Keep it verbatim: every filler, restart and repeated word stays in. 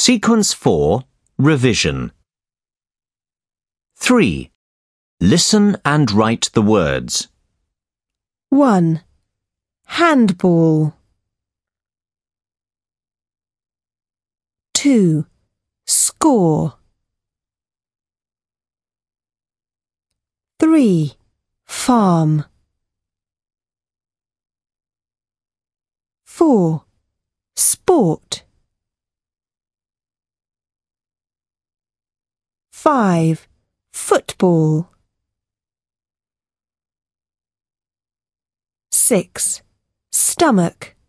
Sequence four, revision. three. Listen and write the words. one. Handball. two. Score. three. Farm. four. Sport. five. Football. six. Stomach.